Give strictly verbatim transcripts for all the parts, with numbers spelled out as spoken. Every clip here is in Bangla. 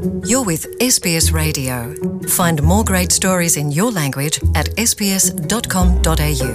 You're with S B S Radio. Find more great stories in your language at s b s dot com dot a u.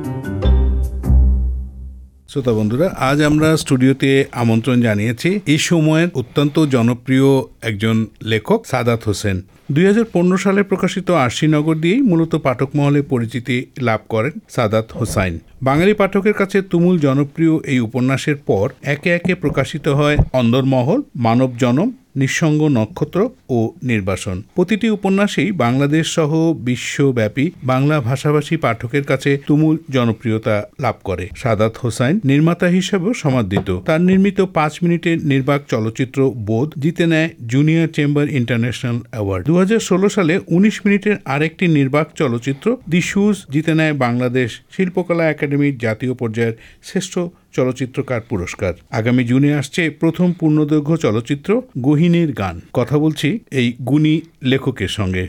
শ্রোতা বন্ধুরা, আজ আমরা স্টুডিওতে আমন্ত্রণ জানিয়েছি এই সময়ের অত্যন্ত জনপ্রিয় একজন লেখক সাদাত হোসেন। দুই হাজার পনেরো সালে প্রকাশিত আরশিনগর দিয়েই মূলত পাঠক মহলে পরিচিতি লাভ করেন সাদাত হোসাইন। বাঙালি পাঠকের কাছে তুমুল জনপ্রিয় এই উপন্যাসের পর একে একে প্রকাশিত হয় অন্দরমহল, মানব জনম, নিঃসঙ্গ নক্ষত্র ও নির্বাসন। প্রতিটি উপন্যাসেই বাংলাদেশ সহ বিশ্বব্যাপী বাংলা ভাষাভাষী পাঠকের কাছে তুমুল জনপ্রিয়তা লাভ করে। সাদাত হোসাইন নির্মাতা হিসেবেও সমাদৃত। তার নির্মিত পাঁচ মিনিটের নির্বাক চলচ্চিত্র বোধ জিতে নেয় জুনিয়র চেম্বার ইন্টারন্যাশনাল অ্যাওয়ার্ড। দু হাজার ষোলো সালে উনিশ মিনিটের আরেকটি নির্বাক চলচ্চিত্র দি শুজ জিতে নেয় বাংলাদেশ শিল্পকলা একাডেমির জাতীয় পর্যায়ের শ্রেষ্ঠ চলচ্চিত্রকার পুরস্কার। আগামী জুনে আসছে প্রথম পূর্ণদৈর্ঘ্য চলচ্চিত্র গহিনীর গান। কথা বলছি এই গুণী লেখকের সঙ্গে।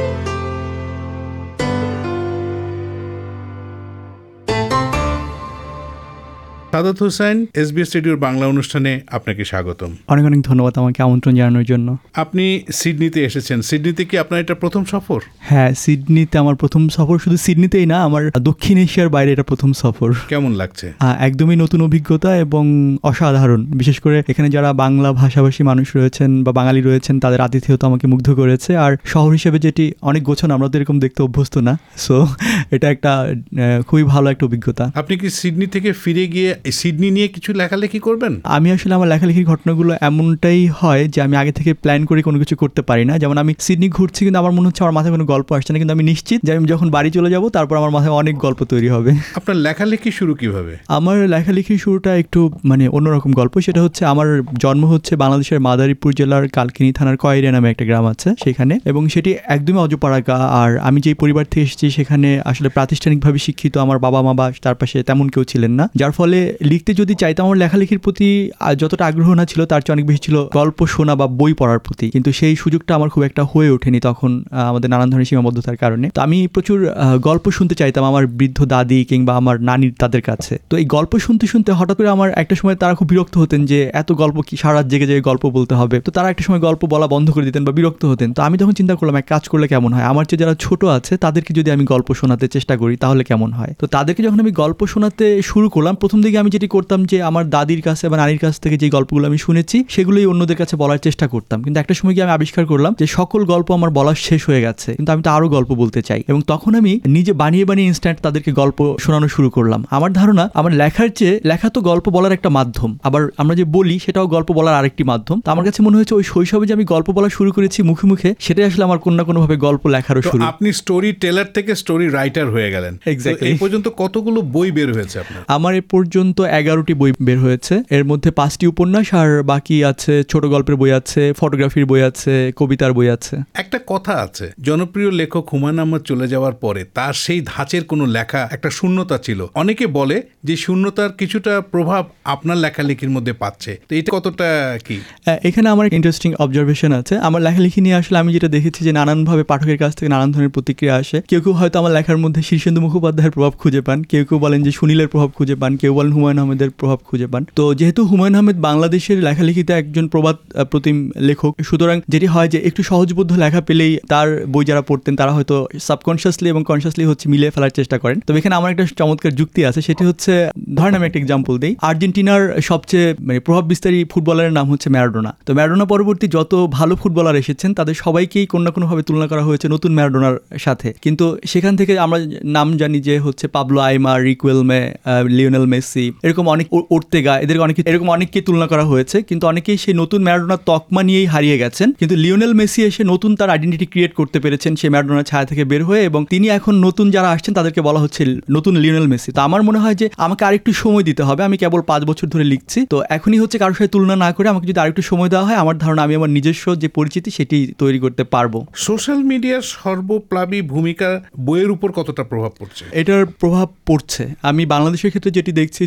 সাদাত হোসেন, এসবিএস রেডিওর বাংলা অনুষ্ঠানে আপনাকে স্বাগতম। অনেক অনেক ধন্যবাদ আমাকে আমন্ত্রণ জানানোর জন্য। আপনি সিডনিতে এসেছেন। সিডনিতে কি আপনার এটা প্রথম সফর? হ্যাঁ, সিডনিতে আমার প্রথম সফর। শুধু সিডনিতেই না, আমার দক্ষিণ এশিয়ার বাইরে এটা প্রথম সফর। কেমন লাগছে? একদমই নতুন অভিজ্ঞতা এবং অসাধারণ। বিশেষ করে এখানে যারা বাংলা ভাষাভাষী মানুষ রয়েছেন বা বাঙালি রয়েছেন, তাদের আতিথেয়তা আমাকে মুগ্ধ করেছে। আর শহর হিসেবে যেটি অনেক গোছানো, আমরা তো এরকম দেখতে অভ্যস্ত না। সো এটা একটা খুবই ভালো একটা অভিজ্ঞতা। আপনি কি সিডনি থেকে ফিরে গিয়ে সিডনি নিয়ে কিছু লেখালেখি করবেন? আমি আসলে আমার লেখালেখির ঘটনাগুলো এমনটাই হয় যে আমি আগে থেকে প্ল্যান করে কোনো কিছু করতে পারি না। যেমন আমি সিডনি ঘুরছি, কিন্তু আমার মনে হচ্ছে আমার মাথায় কোনো গল্প আসছে না, কিন্তু আমি নিশ্চিত যে আমি যখন বাড়ি চলে যাব তারপর আমার মাথায় অনেক গল্প তৈরি হবে। আপনার লেখালেখি শুরু কিভাবে? আমার লেখালেখির শুরুটা একটু মানে অন্যরকম গল্প। সেটা হচ্ছে, আমার জন্ম হচ্ছে বাংলাদেশের মাদারীপুর জেলার কালকিনি থানার কয়রা নামে একটা গ্রাম আছে সেখানে, এবং সেটি একদমই অজপাড়াগা। আর আমি যেই পরিবার থেকে এসেছি সেখানে আসলে প্রাতিষ্ঠানিকভাবে শিক্ষিত আমার বাবা মা বা তার পাশে তেমন কেউ ছিলেন না, যার ফলে লিখতে যদি চাইতাম, আমার লেখালেখির প্রতি যতটা আগ্রহ না ছিল তার চেয়ে অনেক বেশি ছিল গল্প শোনা বা বই পড়ার প্রতি। কিন্তু সেই সুযোগটা আমার খুব একটা হয়ে ওঠেনি তখন, আমাদের নানান ধরনের সীমাবদ্ধতার কারণে। তো আমি প্রচুর গল্প শুনতে চাইতাম আমার বৃদ্ধ দাদি কিংবা আমার নানির তাদের কাছে। তো এই গল্প শুনতে শুনতে হঠাৎ করে আমার একটা সময় তারা খুব বিরক্ত হতেন যে এত গল্প কি, সারা রাত জেগে জেগে গল্প বলতে হবে। তো তারা একটা সময় গল্প বলা বন্ধ করে দিতেন বা বিরক্ত হতেন। তো আমি তখন চিন্তা করলাম, এক কাজ করলে কেমন হয়, আমার চেয়ে যারা ছোট আছে তাদেরকে যদি আমি গল্প শোনাতে চেষ্টা করি তাহলে কেমন হয়। তো তাদেরকে যখন আমি গল্প শোনাতে শুরু করলাম, প্রথম দিকে আমি যেটি করতাম যে আমার দাদির কাছে বা নানির কাছ থেকে যে গল্পগুলো আমি শুনেছি সেগুলোই অন্যদের কাছে বলার চেষ্টা করতাম। কিন্তু একটা সময় গিয়ে আমি আবিষ্কার করলাম যে সকল গল্প আমার বলা শেষ হয়ে গেছে, কিন্তু আমি তো আরো গল্প বলতে চাই। এবং তখন আমি নিজে বানিয়ে বানিয়ে ইনস্ট্যান্ট তাদেরকে গল্প শোনানো শুরু করলাম। আমার ধারণা, আমার লেখার চেয়ে লেখা তো গল্প বলার একটা মাধ্যম, আবার আমরা যে বলি সেটাও গল্প বলার আরেকটি মাধ্যম। তো আমার কাছে মনে হয়েছে ওই শৈশবে যে আমি গল্প বলা শুরু করেছি মুখে মুখে, সেটাই আসলে আমার কোনো না কোনো ভাবে গল্প লেখারও শুরু। আপনি স্টোরি টেলার থেকে স্টোরি রাইটার হয়ে গেলেন। এক্স্যাক্টলি। এই পর্যন্ত কতগুলো বই বের হয়েছে আপনার? আমার এ পর্যন্ত এগারোটি বই বের হয়েছে। এর মধ্যে পাঁচটি উপন্যাস আর বাকি আছে ছোট গল্পের বই আছে, ফটোগ্রাফির বই আছে, কবিতার বই আছে। একটা কথা আছে, জনপ্রিয় লেখক হুমায়ুন আহমেদ চলে যাওয়ার পরে তার সেই ধাঁচের কোনো লেখা একটা শূন্যতা ছিল। অনেকে বলে যে শূন্যতার কিছুটা প্রভাব আপনার লেখালেখির মধ্যে পাচ্ছে। তো এটা কতটা কি? এখানে আমার ইন্টারেস্টিং অবজারভেশন আছে। আমার লেখালেখি নিয়ে আসলে আমি যেটা দেখেছি যে নানানভাবে পাঠকের কাছ থেকে নানান ধরনের প্রতিক্রিয়া আসে। কেউ কেউ হয়তো আমার লেখার মধ্যে শীর্ষেন্দু মুখোপাধ্যায়ের প্রভাব খুঁজে পান, কেউ কেউ বলেন যে সুনীলের প্রভাব খুঁজে পান, কেউ বলেন হুমায়ুন আহমেদের প্রভাব খুঁজে পান। তো যেহেতু হুমায়ুন আহমেদ বাংলাদেশের লেখালেখিতে একজন প্রবাদ প্রতিম লেখক, সুতরাং যেটি হয় যে একটু সহজবোধ্য লেখা পেলেই তার বই যারা পড়তেন তারা হয়তো সাবকনশিয়াসলি এবং কনশিয়াসলি হচ্ছে মিলিয়ে ফেলার চেষ্টা করেন। তবে এখানে আমার একটা চমৎকার যুক্তি আছে, সেটি হচ্ছে, ধরেন আমি একটা এক্সাম্পল দিই। আর্জেন্টিনার সবচেয়ে মানে প্রভাব বিস্তারী ফুটবলারের নাম হচ্ছে ম্যারাডোনা। তো ম্যারাডোনা পরবর্তী যত ভালো ফুটবলার এসেছেন তাদের সবাইকেই কোনো না কোনোভাবে তুলনা করা হয়েছে নতুন ম্যারাডোনার সাথে। কিন্তু সেখান থেকে আমরা নাম জানি যে হচ্ছে Pablo Aimar, Riquelme, Lionel Messi, এরকম অনেক ওর্তেগা, এদের অনেক এরকম অনেককে তুলনা করা হয়েছে। কিন্তু অনেকেই সেই নতুন ম্যারাডোনার তকমা নিয়েই হারিয়ে গেছেন। কিন্তু লিওনেল মেসি এসে নতুন তার আইডেন্টিটি ক্রিয়েট করতে পেরেছেন সেই ম্যারাডোনার ছায়া থেকে বের হয়ে, এবং তিনি এখন নতুন যারা আসছেন তাদেরকে বলা হচ্ছে নতুন লিওনেল মেসি। তো আমার মনে হয় যে আমাকে আরেকটু সময় দিতে হবে। আমি কেবল পাঁচ বছর ধরে লিখছি, তো এখনই হচ্ছে কারোর সাথে তুলনা না করে আমাকে যদি আরেকটু সময় দেওয়া হয়, আমার ধারণা আমি আমার নিজস্ব যে পরিচিতি সেটি তৈরি করতে পারবো। সোশ্যাল মিডিয়ার সর্বপ্লাবী ভূমিকা বইয়ের উপর কতটা প্রভাব পড়ছে? এটার প্রভাব পড়ছে। আমি বাংলাদেশের ক্ষেত্রে যেটি দেখছি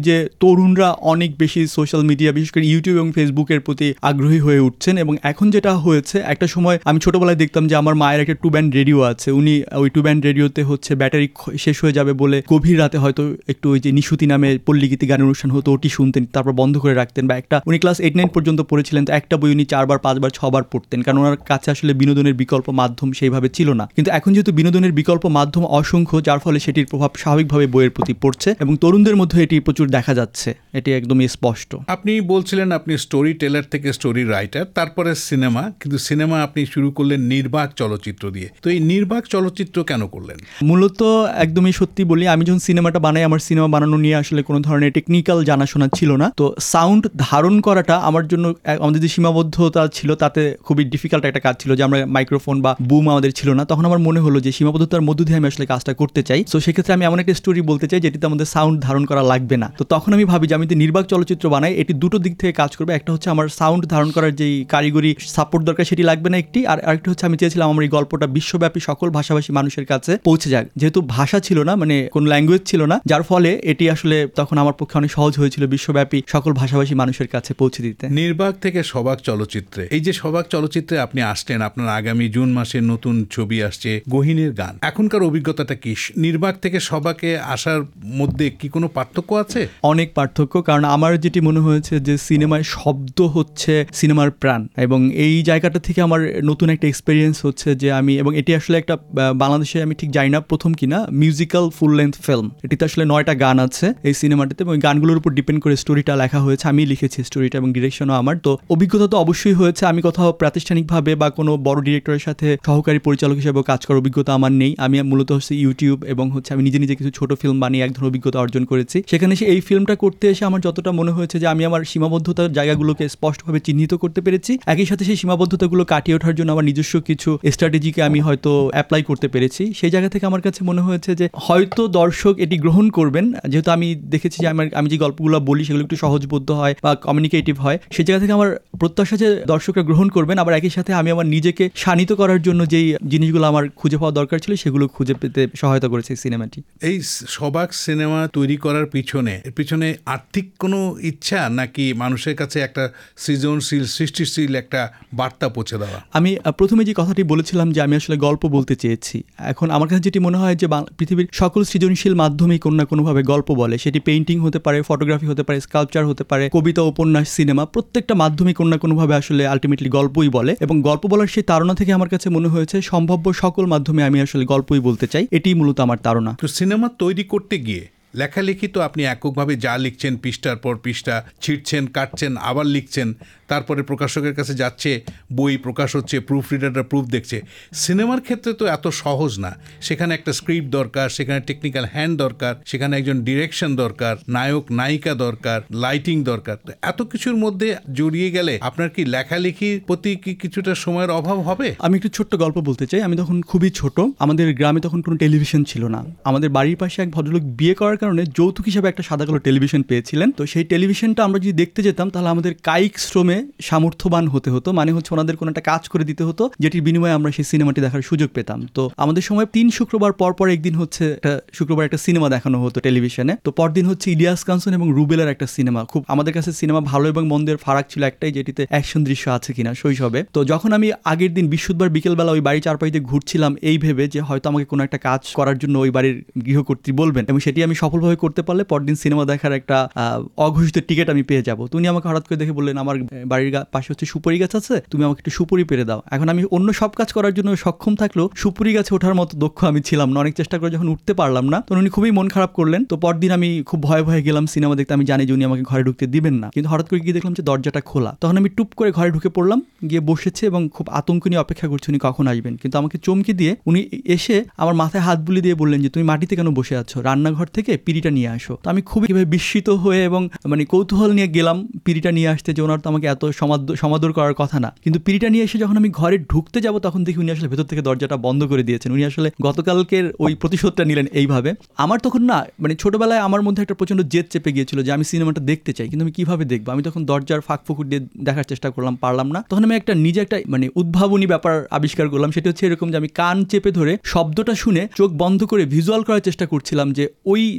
যে তরুণরা অনেক বেশি সোশ্যাল মিডিয়া বিশেষ করে ইউটিউব এবং ফেসবুকের প্রতি আগ্রহী হয়ে উঠছেন, এবং এখন যেটা হয়েছে একটা সময় আমি ছোটবেলায় দেখতাম যে আমার মায়ের একটা টু ব্যান্ড রেডিও আছে, উনি ওই টু ব্যান্ড রেডিওতে হচ্ছে ব্যাটারি শেষ হয়ে যাবে বলে গভীর রাতে হয়তো একটু ওই যে নিশুতি নামে পল্লীগীতি গানের অনুষ্ঠান হতো ওটি শুনতেন, তারপর বন্ধ করে রাখতেন, বা একটা উনি ক্লাস এইট নাইন পর্যন্ত পড়েছিলেন, তো একটা বই উনি চারবার পাঁচবার ছবার পড়তেন, কারণ ওনার কাছে আসলে বিনোদনের বিকল্প মাধ্যম সেইভাবে ছিল না। কিন্তু এখন যেহেতু বিনোদনের বিকল্প মাধ্যম অসংখ্য, যার ফলে সেটির প্রভাব স্বাভাবিকভাবে বইয়ের প্রতি পড়ছে এবং তরুণদের মধ্যে এটি প্রচুর দেখা যাচ্ছে, এটি একদমই স্পষ্ট। আপনি বলছিলেন আপনি স্টোরি টেলার থেকে স্টোরি রাইটার, তারপরে সিনেমা, কিন্তু সিনেমা আপনি শুরু করলেন নির্বাক চলচ্চিত্র দিয়ে। তো এই নির্বাক চলচ্চিত্র কেন করলেন? মূলত একদমই সত্যি বলি, আমি যখন সিনেমাটা বানাই আমার সিনেমা বানানো নিয়ে আসলে কোনো ধরনের টেকনিক্যাল জানাশোনা ছিল না। তো সাউন্ড ধারণ করাটা আমার জন্য আমাদের যে সীমাবদ্ধতা ছিল তাতে খুবই ডিফিকাল্ট একটা কাজ ছিল, যে আমরা মাইক্রোফোন বা বুম আমাদের ছিল না। তখন আমার মনে হলো যে সীমাবদ্ধতার মধ্য দিয়ে আমি আসলে কাজটা করতে চাই, তো সেক্ষেত্রে আমি এমন একটা স্টোরি বলতে চাই যেটিতে আমাদের সাউন্ড ধারণ করা লাগবে না। তো তখন আমি ভাবি যে আমি যদি নির্বাক চলচ্চিত্র বানাই এটি দুটো দিক থেকে কাজ করবে, একটা হচ্ছে আমার সাউন্ড ধারণ করার যেই কারিগরি সাপোর্ট দরকার সেটি লাগবে না একটি, আর আরেকটা হচ্ছে আমি চেয়েছিলাম আমার এই গল্পটা বিশ্বব্যাপী সকল ভাষাভাষী মানুষের কাছে পৌঁছে যাক। যেহেতু ভাষা ছিল না, মানে কোন ল্যাঙ্গুয়েজ ছিল না, যার ফলে এটি আসলে তখন আমার পক্ষে অনেক সহজ হয়েছিল বিশ্বব্যাপী সকল ভাষাভাষী মানুষের কাছে পৌঁছে দিতে। নির্বাক থেকে সবাক চলচ্চিত্রে, এই যে সবাক চলচ্চিত্রে আপনি আসলেন, আপনার আগামী জুন মাসে নতুন ছবি আসছে গহীনের গান, এখনকার অভিজ্ঞতাটা কি? নির্বাক থেকে সবাকে আসার মধ্যে কি কোনো পার্থক্য আছে? অনেক পার্থক্য, কারণ আমার যেটি মনে হয়েছে যে সিনেমায় শব্দ হচ্ছে সিনেমার প্রাণ, এবং এই জায়গাটা থেকে আমার নতুন একটা এক্সপেরিয়েন্স হচ্ছে যে আমি, এবং এটি আসলে একটা বাংলাদেশে আমি ঠিক জানি না প্রথম কিনা মিউজিক্যাল ফুল লেন্থ ফিল্ম, এটিতে আসলে নয়টা গান আছে এই সিনেমাটাতে, এবং গানগুলোর উপর ডিপেন্ড করে স্টোরিটা লেখা হয়েছে, আমি লিখেছি স্টোরিটা এবং ডিরেকশনও আমার। তো অভিজ্ঞতা তো অবশ্যই হয়েছে, আমি কোথাও প্রাতিষ্ঠানিকভাবে বা কোনো বড় ডিরেক্টরের সাথে সহকারী পরিচালক হিসেবে কাজ করার অভিজ্ঞতা আমার নেই। আমি মূলত হচ্ছে ইউটিউব এবং হচ্ছে আমি নিজে নিজে কিছু ছোট ফিল্ম বানিয়ে এক ধরনের অভিজ্ঞতা অর্জন করেছি। সেখানে এসে এই ফিল্মটা করতে এসে আমার যতটা মনে হয়েছে যে আমি আমার সীমাবদ্ধতার জায়গাগুলোকে স্পষ্টভাবে চিহ্নিত করতে পেরেছি, একই সাথে সেই সীমাবদ্ধতাগুলো কাটিয়ে ওঠার জন্য আমার নিজস্ব কিছু স্ট্র্যাটেজিকে আমি হয়তো অ্যাপ্লাই করতে পেরেছি। সেই জায়গা থেকে আমার কাছে মনে হয়েছে যে হয়তো দর্শক এটি গ্রহণ করবেন, যেহেতু আমি দেখেছি যে আমার আমি যে গল্পগুলো বলি সেগুলো একটু সহজবোধ্য হয় বা কমিউনিকেটিভ হয়, সেই জায়গা থেকে আমার প্রত্যাশা যে দর্শকরা গ্রহণ করবেন। আবার একই সাথে আমি আমার নিজেকে শানিত করার জন্য যেই জিনিসগুলো আমার খুঁজে পাওয়া দরকার ছিল সেগুলো খুঁজে পেতে সহায়তা করেছে সিনেমাটি। এই সবাক সিনেমা তৈরি করার পিছনে পিছনে আর্থিক কোনো ইচ্ছা, নাকি মানুষের কাছে একটা সৃজনশীল সৃষ্টিশীল একটা বার্তা পৌঁছে দেওয়া? আমি প্রথমে যে কথাটি বলেছিলাম যে আমি আসলে গল্প বলতে চেয়েছি, এখন আমার কাছে যেটি মনে হয় যে পৃথিবীর সকল সৃজনশীল মাধ্যমেই কোনো না কোনোভাবে গল্প বলে, সেটি পেইন্টিং হতে পারে, ফটোগ্রাফি হতে পারে, স্কাল্পচার হতে পারে, কবিতা, উপন্যাস, সিনেমা, প্রত্যেকটা মাধ্যমে কোনো না কোনোভাবে আসলে আলটিমেটলি গল্পই বলে। এবং গল্প বলার সেই তাড়না থেকে আমার কাছে মনে হয়েছে সম্ভাব্য সকল মাধ্যমে আমি আসলে গল্পই বলতে চাই, এটি মূলত আমার তাড়না। তো সিনেমা তৈরি করতে গিয়ে লেখালেখি তো আপনি এককভাবে যা লিখছেন পৃষ্ঠার পর পৃষ্ঠা ছিঁড়ছেন, কাটছেন, আবার লিখছেন, তারপরে প্রকাশকের কাছে যাচ্ছে, বই প্রকাশ হচ্ছে, প্রুফ রিডাররা প্রুফ দেখছে। সিনেমার ক্ষেত্রে তো এত সহজ না, সেখানে একটা স্ক্রিপ্ট দরকার, সেখানে টেকনিক্যাল হ্যান্ড দরকার, সেখানে একজন ডিরেকশন দরকার, নায়ক নায়িকা দরকার, লাইটিং দরকার। এত কিছুর মধ্যে জড়িয়ে গেলে আপনার কি লেখালেখির প্রতি কি কিছুটা সময়ের অভাব হবে? আমি একটু ছোট্ট গল্প বলতে চাই। আমি তখন খুবই ছোট, আমাদের গ্রামে তখন কোনো টেলিভিশন ছিল না। আমাদের বাড়ির পাশে এক ভদ্রলোক বিয়ে করার কারণে যৌতুক হিসাবে একটা সাদা কালো টেলিভিশন পেয়েছিলেন। তো সেই টেলিভিশনটা আমরা যদি দেখতে যেতাম তাহলে আমাদের কায়িক শ্রমে সামর্থ্যবান হতে হতো, মানে হচ্ছে ওনাদের কোনো একটা কাজ করে দিতে হতো, যেটির বিনিময়ে আমরা সেই সিনেমাটি দেখার সুযোগ পেতাম। তো আমাদের সময় তিন শুক্রবার পর পর একদিন হচ্ছে একটা শুক্রবার একটা সিনেমা দেখানো হতো টেলিভিশনে। তো পরদিন হচ্ছে ইলিয়াস কাঞ্চন এবং রুবেলের একটা সিনেমা। খুব আমাদের কাছে সিনেমা ভালো এবং মন্দের ফারাক ছিল একটাই, যেটিতে অ্যাকশন দৃশ্য আছে কিনা শৈশবে। তো যখন আমি আগের দিন বৃহস্পতিবার বিকেলবেলা ওই বাড়ির চারপাশে ঘুরছিলাম এই ভেবে যে হয়তো আমাকে কোনো একটা কাজ করার জন্য ওই বাড়ির গৃহকর্ত্রী বলবেন এবং সেটি আমি সফলভাবে করতে পারলে পরদিন সিনেমা দেখার একটা অঘোষিত টিকিট আমি পেয়ে যাবো। তুমি আমাকে হঠাৎ করে দেখে বললেন আমার বাড়ির পাশে হচ্ছে সুপারি গাছ আছে, তুমি আমাকে একটু সুপুরি পেরে দাও। এখন আমি অন্য সব কাজ করার জন্য সক্ষম থাকলেও সুপুরি গাছে ওঠার মতো দক্ষ আমি ছিলাম না। অনেক চেষ্টা করে যখন উঠতে পারলাম না তখন উনি খুবই মন খারাপ করলেন। তো পরদিন আমি খুব ভয়ে ভয়ে গেলাম সিনেমা দেখতে। আমি জানি যে উনি আমাকে ঘরে ঢুকতে দিবেন না, কিন্তু হঠাৎ করে গিয়ে দেখলাম যে দরজাটা খোলা। তখন আমি টুপ করে ঘরে ঢুকে পড়লাম, গিয়ে বসেছে এবং খুব আতঙ্ক নিয়ে অপেক্ষা করছে উনি কখন আসবেন। কিন্তু আমাকে চমকে দিয়ে উনি এসে আমার মাথায় হাত বুলিয়ে দিয়ে বললেন যে তুমি মাটিতে কেন বসে আছো, রান্নাঘর থেকে পিড়িটা নিয়ে আসো। তো আমি খুবই বিস্মিত হয়ে এবং মানে কৌতূহল নিয়ে গেলাম পিড়িটা নিয়ে আসতে, যে ওনার তো আমাকে এত সমাদর করার কথা না। কিন্তু পিড়িটা নিয়ে এসে যখন আমি ঘরে ঢুকতে যাব তখন দেখি উনি আসলে ভেতর থেকে দরজাটা বন্ধ করে দিয়েছেন। উনি আসলে গতকালকের ওই প্রতিশোধটা নিলেন এইভাবে। আমার তখন না মানে ছোটবেলায় আমার মধ্যে একটা প্রচন্ড জেদ চেপে গিয়েছিল যে আমি সিনেমাটা দেখতে চাই, কিন্তু আমি কিভাবে দেখবো। আমি তখন দরজার ফাঁক ফুকুর দিয়ে দেখার চেষ্টা করলাম, পারলাম না। তখন আমি একটা নিজে একটা মানে উদ্ভাবনী ব্যাপার আবিষ্কার করলাম। সেটা হচ্ছে এরকম যে আমি কান চেপে ধরে শব্দটা শুনে চোখ বন্ধ করে ভিজুয়াল করার চেষ্টা করছিলাম যে ওই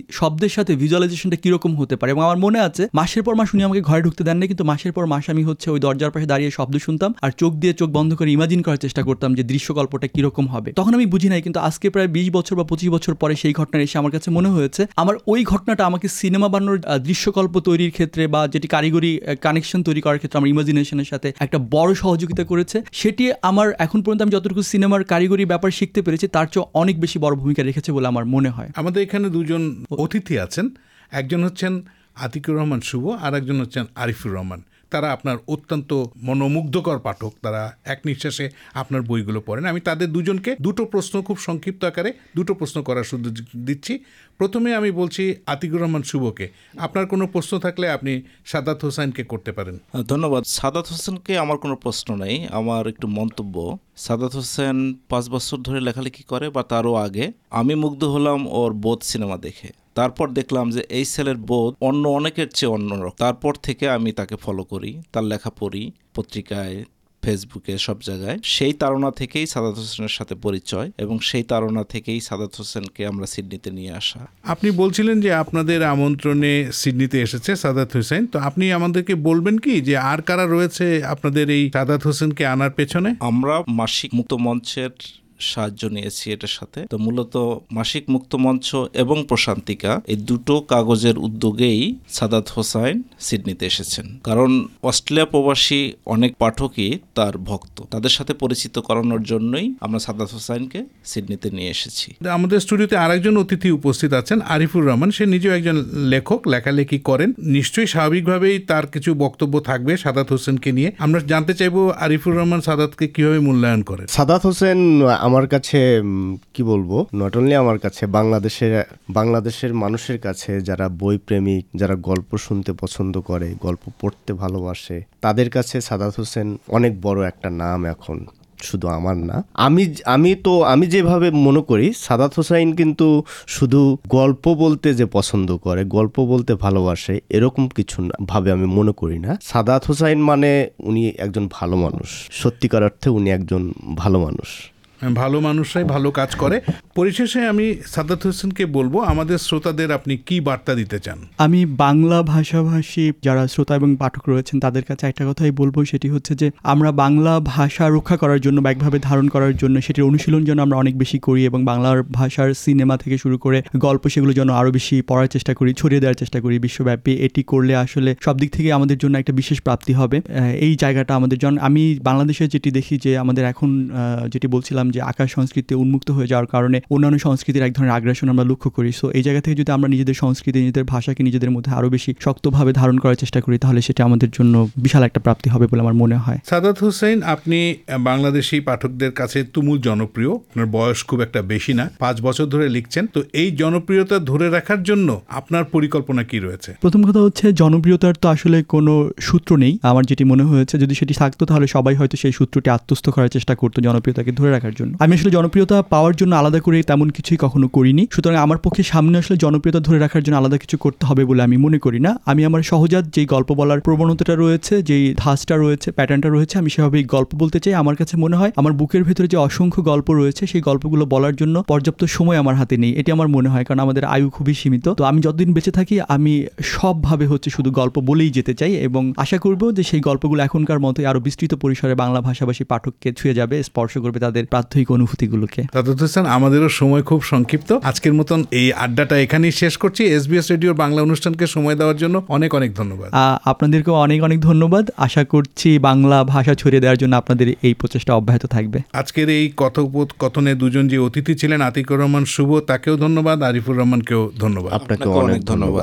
শব্দের সাথে ভিজুয়ালাইজেশনটা কিরকম হতে পারে। এবং আমার মনে আছে মাসের পর মাস উনি আমাকে ঘরে ঢুকতে দেন না, কিন্তু মাসের পর মাস আমি হচ্ছে ওই দরজার পাশে দাঁড়িয়ে শব্দ শুনতাম আর চোখ দিয়ে চোখ বন্ধ করে ইমাজিন করার চেষ্টা করতাম যে দৃশ্যকল্পটা কিরকম হবে। তখন আমি বুঝি নাই, কিন্তু আজকে প্রায় বিশ বছর বা পঁচিশ বছর পরে সেই ঘটনা এসে আমার কাছে মনে হয়েছে আমার ওই ঘটনাটা আমাকে সিনেমা বানানোর দৃশ্যকল্প তৈরির ক্ষেত্রে বা যেটি কারিগরি কানেকশন তৈরি করার ক্ষেত্রে আমার ইমাজিনেশনের সাথে একটা বড় সহযোগিতা করেছে। সেটি আমার এখন পর্যন্ত আমি যতটুকু সিনেমার কারিগরি ব্যাপার শিখতে পেরেছি তার চেয়ে অনেক বেশি বড় ভূমিকা রেখেছে বলে আমার মনে হয়। আমাদের এখানে দুজন অতিথি আছেন, একজন হচ্ছেন আতিকুর রহমান শুভ আর একজন হচ্ছেন আরিফুর রহমান। তারা আপনার অত্যন্ত মনোমুগ্ধকর পাঠক, তারা এক নিঃশ্বাসে আপনার বইগুলো পড়েন। আমি তাদের দুজনকে দুটো প্রশ্ন খুব সংক্ষিপ্ত আকারে দুটো প্রশ্ন করার সুযোগ দিচ্ছি। প্রথমে আমি বলছি আতিকুর রহমান শুভকে, আপনার কোনো প্রশ্ন থাকলে আপনি সাদাত হোসেনকে করতে পারেন। ধন্যবাদ। সাদাত হোসেনকে আমার কোনো প্রশ্ন নেই, আমার একটু মন্তব্য। সাদাত হোসেন পাঁচ বছর ধরে লেখালেখি করে বা তারও আগে। আমি মুগ্ধ হলাম ওর বোধ সিনেমা দেখে, তারপর দেখলাম যে এই ছেলের বোধ অন্য অনেকের চেয়ে অন্যরকম। তারপর থেকে আমি তাকে ফলো করি, তার লেখা পড়ি পত্রিকায়, ফেসবুকে, সব জায়গায়। সেই তাড়না থেকেই সাদাত হোসেনের সাথে পরিচয় এবং সেই তাড়না থেকেই সাদাত হোসেনকে আমরা সিডনিতে নিয়ে আসা। আপনি বলছিলেন যে আপনাদের আমন্ত্রণে সিডনিতে এসেছে সাদাত হোসেন, তো আপনি আমাদেরকে বলবেন কি যে আর কারা রয়েছে আপনাদের এই সাদাত হোসেনকে আনার পেছনে? আমরা মাসিক মুক্ত মঞ্চের সাহায্য নিয়েছি এটার সাথে। তো মূলত মাসিক মুক্ত মঞ্চ এবং প্রশান্তিকা এই দুটো কাগজের উদ্যোগেই সাদাত হোসেন সিডনিতে এসেছেন, কারণ অস্ট্রেলিয়া প্রবাসী অনেক পাঠকই তার ভক্ত। তাদের সাথে পরিচিত করানোর জন্যই আমরা সাদাত হোসেনকে সিডনিতে নিয়ে এসেছি। আমাদের স্টুডিওতে আরেকজন অতিথি উপস্থিত আছেন, আরিফুর রহমান। সে নিজেও একজন লেখক, লেখালেখি করেন। নিশ্চয়ই স্বাভাবিকভাবেই তার কিছু বক্তব্য থাকবে সাদাত হোসেনকে নিয়ে। আমরা জানতে চাইবো আরিফুর রহমান সাদাতকে কিভাবে মূল্যায়ন করেন। সাদাত হোসেন আমার কাছে কি বলবো, নট অনলি আমার কাছে, বাংলাদেশের বাংলাদেশের মানুষের কাছে, যারা বই প্রেমিক, যারা গল্প শুনতে পছন্দ করে, গল্প পড়তে ভালোবাসে, তাদের কাছে সাদাত হোসেন অনেক বড় একটা নাম এখন, শুধু আমার না। আমি আমি তো আমি যেভাবে মনে করি সাদাত হোসেন কিন্তু শুধু গল্প বলতে যে পছন্দ করে, গল্প বলতে ভালোবাসে, এরকম কিছু না ভাবে আমি মনে করি না। সাদাত হোসেন মানে উনি একজন ভালো মানুষ, সত্যিকার অর্থে উনি একজন ভালো মানুষ। ভালো মানুষরাই ভালো কাজ করে। পরিশেষে আমি সাদাত হোসেনকে বলবো, আমাদের শ্রোতাদের আপনি কি বার্তা দিতে চান? আমি বাংলা ভাষাভাষী যারা শ্রোতা এবং পাঠক রয়েছেন তাদের কাছে একটা কথাই বলবো, সেটি হচ্ছে যে আমরা বাংলা ভাষা রক্ষা করার জন্য বা একভাবে ধারণ করার জন্য সেটির অনুশীলন যেন আমরা অনেক বেশি করি এবং বাংলার ভাষার সিনেমা থেকে শুরু করে গল্প সেগুলো যেন আরও বেশি পড়ার চেষ্টা করি, ছড়িয়ে দেওয়ার চেষ্টা করি বিশ্বব্যাপী। এটি করলে আসলে সব দিক থেকে আমাদের জন্য একটা বিশেষ প্রাপ্তি হবে। এই জায়গাটা আমাদের জন্য, আমি বাংলাদেশে যেটি দেখি যে আমাদের এখন যেটি বলছিলাম যে আকাশ সংস্কৃতি উন্মুক্ত হয়ে যাওয়ার কারণে অন্যান্য সংস্কৃতির এক ধরনের আগ্রাসন আমরা লক্ষ্য করি। সো এই জায়গা থেকে যদি আমরা নিজেদের সংস্কৃতি, নিজেদের ভাষাকে নিজেদের মধ্যে আরও বেশি শক্তভাবে ধারণ করার চেষ্টা করি তাহলে সেটা আমাদের জন্য বিশাল একটা প্রাপ্তি হবে বলে আমার মনে হয়। সাদাত হোসেন, আপনি বাংলাদেশি পাঠকদের কাছে তুমুল জনপ্রিয়। আপনার বয়স খুব একটা বেশি না, পাঁচ বছর ধরে লিখছেন। তো এই জনপ্রিয়তা ধরে রাখার জন্য আপনার পরিকল্পনা কি রয়েছে? প্রথম কথা হচ্ছে জনপ্রিয়তার তো আসলে কোনো সূত্র নেই। আমার যেটি মনে হয়েছে যদি সেটি থাকতো তাহলে সবাই হয়তো সেই সূত্রটি আত্মস্থ করার চেষ্টা করতো জনপ্রিয়তাকে ধরে রাখার জন্য। আমি আসলে জনপ্রিয়তা পাওয়ার জন্য আলাদা করে তেমন কিছুই কখনো করিনি, সুতরাং আমার পক্ষে সামনে আসলে জনপ্রিয়তা ধরে রাখার জন্য আলাদা কিছু করতে হবে বলে আমি মনে করি না। আমি আমার সহজাত যেই গল্প বলার প্রবণতাটা রয়েছে, যেই ধাঁচটা রয়েছে, প্যাটার্নটা রয়েছে, আমি সেভাবেই গল্প বলতে চাই। আমার কাছে মনে হয় আমার বুকের ভেতরে যে অসংখ্য গল্প রয়েছে সেই গল্পগুলো বলার জন্য পর্যাপ্ত সময় আমার হাতে নেই, এটি আমার মনে হয়, কারণ আমাদের আয়ু খুবই সীমিত। তো আমি যতদিন বেঁচে থাকি আমি সবভাবে হচ্ছে শুধু গল্প বলেই যেতে চাই এবং আশা করব যে সেই গল্পগুলো এখনকার মতোই আরো বিস্তৃত পরিসরে বাংলা ভাষাভাষী পাঠককে ছুঁয়ে যাবে, স্পর্শ করবে তাদের প্রাত্যহিক অনুভূতিগুলোকে। সাদাত হোসেন, আমাদেরও সময় খুব সংক্ষিপ্ত। আজকের মতন এই আড্ডাটা এখানেই শেষ করছি। এসবিএস রেডিওর বাংলা অনুষ্ঠানকে সময় দেওয়ার জন্য অনেক অনেক ধন্যবাদ। আপনাদেরকেও অনেক অনেক ধন্যবাদ। আশা করছি বাংলা ভাষা ছড়িয়ে দেওয়ার জন্য আপনাদের এই প্রচেষ্টা অব্যাহত থাকবে। আজকের এই কথোপকথনে দুজন যে অতিথি ছিলেন, আতিকুর রহমান শুভ, তাকেও ধন্যবাদ, আরিফুর রহমানকেও ধন্যবাদ। আপনাকেও অনেক ধন্যবাদ।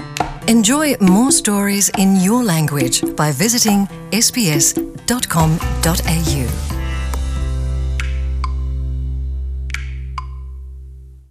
Enjoy more stories in your language by visiting s b s dot com dot a u.